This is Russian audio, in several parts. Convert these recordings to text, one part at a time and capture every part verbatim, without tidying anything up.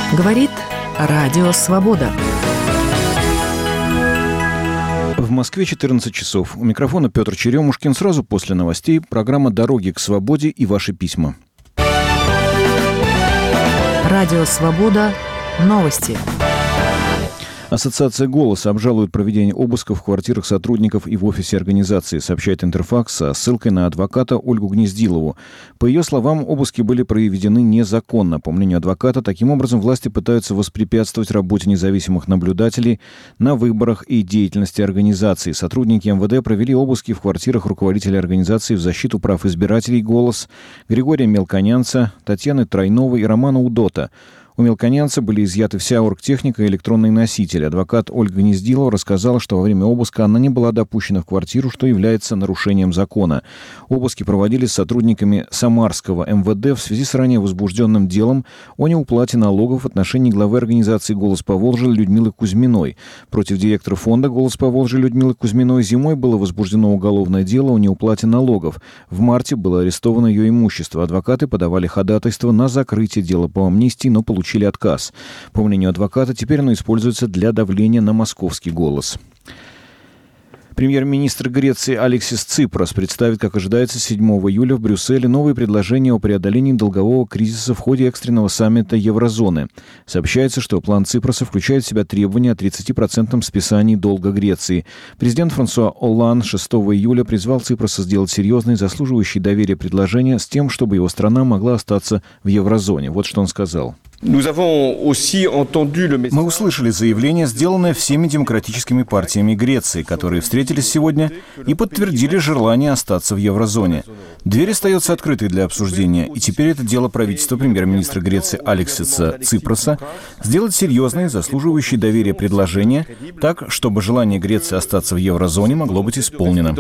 Говорит Радио Свобода. В Москве четырнадцать часов. У микрофона Петр Черемушкин. Сразу после новостей программа «Дороги к свободе» и ваши письма. Радио Свобода. Новости. Ассоциация «Голос» обжалует проведение обысков в квартирах сотрудников и в офисе организации, сообщает Интерфакс со ссылкой на адвоката Ольгу Гнездилову. По ее словам, обыски были проведены незаконно. По мнению адвоката, таким образом власти пытаются воспрепятствовать работе независимых наблюдателей на выборах и деятельности организации. Сотрудники эм вэ дэ провели обыски в квартирах руководителей организации в защиту прав избирателей «Голос» Григория Мелконянца, Татьяны Тройновой и Романа Удота. У мелконянца были изъяты вся оргтехника и электронный носитель. Адвокат Ольга Гнездилова рассказала, что во время обыска она не была допущена в квартиру, что является нарушением закона. Обыски проводились с сотрудниками Самарского эм вэ дэ в связи с ранее возбужденным делом о неуплате налогов в отношении главы организации «Голос Поволжья» Людмилы Кузьминой. Против директора фонда «Голос Поволжья» Людмилы Кузьминой зимой было возбуждено уголовное дело о неуплате налогов. В марте было арестовано ее имущество. Адвокаты подавали ходатайство на закрытие дела по амнистии, но получили отказ. По мнению адвоката, теперь оно используется для давления на московский «Голос». Премьер-министр Греции Алексис Ципрос представит, как ожидается, седьмого июля в Брюсселе новые предложения о преодолении долгового кризиса в ходе экстренного саммита Еврозоны. Сообщается, что план Ципроса включает в себя требования о тридцати процентном списании долга Греции. Президент Франсуа Олланд шестого июля призвал Ципроса сделать серьезные, заслуживающие доверия предложения с тем, чтобы его страна могла остаться в Еврозоне. Вот что он сказал. Мы услышали заявление, сделанное всеми демократическими партиями Греции, которые встретились сегодня и подтвердили желание остаться в еврозоне. Дверь остается открытой для обсуждения, и теперь это дело правительства премьер-министра Греции Алексиса Ципроса сделать серьезные, заслуживающие доверия предложения, так, чтобы желание Греции остаться в еврозоне могло быть исполнено.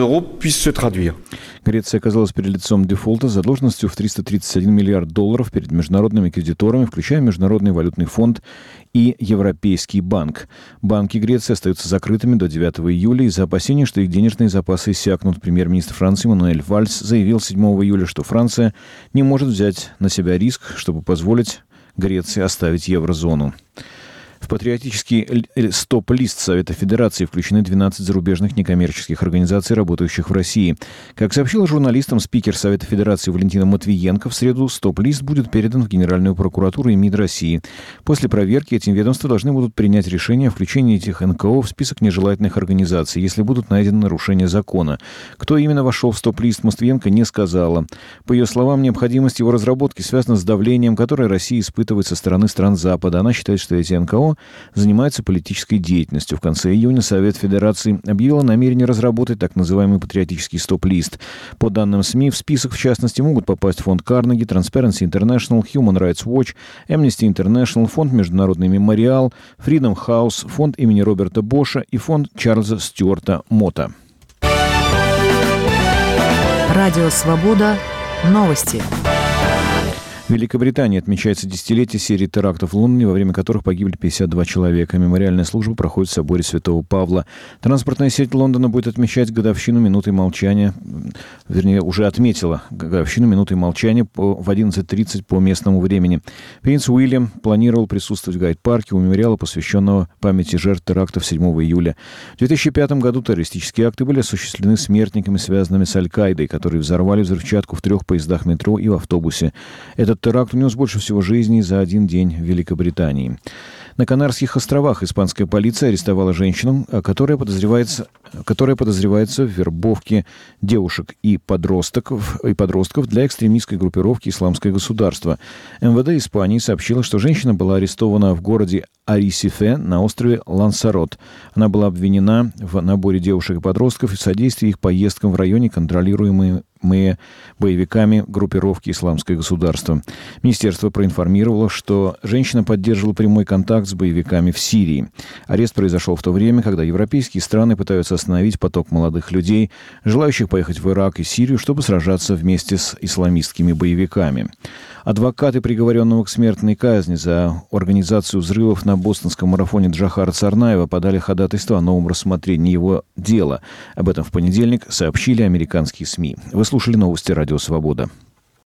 Греция оказалась перед лицом дефолта с задолженностью в триста тридцать один миллиард долларов перед международными кредиторами, включая Международный валютный фонд и Европейский банк. Банки Греции остаются закрытыми до девятого июля из-за опасений, что их денежные запасы иссякнут. Премьер-министр Франции Мануэль Вальс заявил седьмого июля, что Франция не может взять на себя риск, чтобы позволить Греции оставить еврозону. В патриотический стоп-лист Совета Федерации включены двенадцать зарубежных некоммерческих организаций, работающих в России. Как сообщил журналистам спикер Совета Федерации Валентина Матвиенко, в среду стоп-лист будет передан в Генеральную прокуратуру и МИД России. После проверки эти ведомства должны будут принять решение о включении этих эн ка о в список нежелательных организаций, если будут найдены нарушения закона. Кто именно вошел в стоп-лист, Матвиенко не сказала. По ее словам, необходимость его разработки связана с давлением, которое Россия испытывает со стороны стран Запада. Она считает, что эти эн ка о занимается политической деятельностью. В конце июня Совет Федерации объявил о намерении разработать так называемый патриотический стоп-лист. По данным СМИ, в список, в частности, могут попасть фонд Карнеги, Transparency International, Human Rights Watch, Amnesty International, фонд Международный мемориал, Freedom House, фонд имени Роберта Боша и фонд Чарльза Стюарта Мотта. Радио Свобода. Новости. В Великобритании отмечается десятилетие серии терактов в Лондоне, во время которых погибли пятьдесят два человека. Мемориальная служба проходит в соборе Святого Павла. Транспортная сеть Лондона будет отмечать годовщину минуты молчания, вернее, уже отметила годовщину минуты молчания по, в одиннадцать тридцать по местному времени. Принц Уильям планировал присутствовать в Гайд-парке у мемориала, посвященного памяти жертв терактов седьмого июля. В две тысячи пятом году террористические акты были осуществлены смертниками, связанными с Аль-Каидой, которые взорвали взрывчатку в трех поездах метро и в автобусе. Этот теракт унес больше всего жизней за один день в Великобритании. На Канарских островах испанская полиция арестовала женщину, которая подозревается, которая подозревается в вербовке девушек и подростков, и подростков для экстремистской группировки «Исламское государство». эм вэ дэ Испании сообщила, что женщина была арестована в городе Арисифе на острове Лансарот. Она была обвинена в наборе девушек и подростков и в содействии их поездкам в районе, контролируемые мы боевиками группировки «Исламское государство». Министерство проинформировало, что женщина поддерживала прямой контакт с боевиками в Сирии. Арест произошел в то время, когда европейские страны пытаются остановить поток молодых людей, желающих поехать в Ирак и Сирию, чтобы сражаться вместе с исламистскими боевиками. Адвокаты приговоренного к смертной казни за организацию взрывов на бостонском марафоне Джохара Царнаева подали ходатайство о новом рассмотрении его дела. Об этом в понедельник сообщили американские СМИ. Вы слушали новости «Радио Свобода».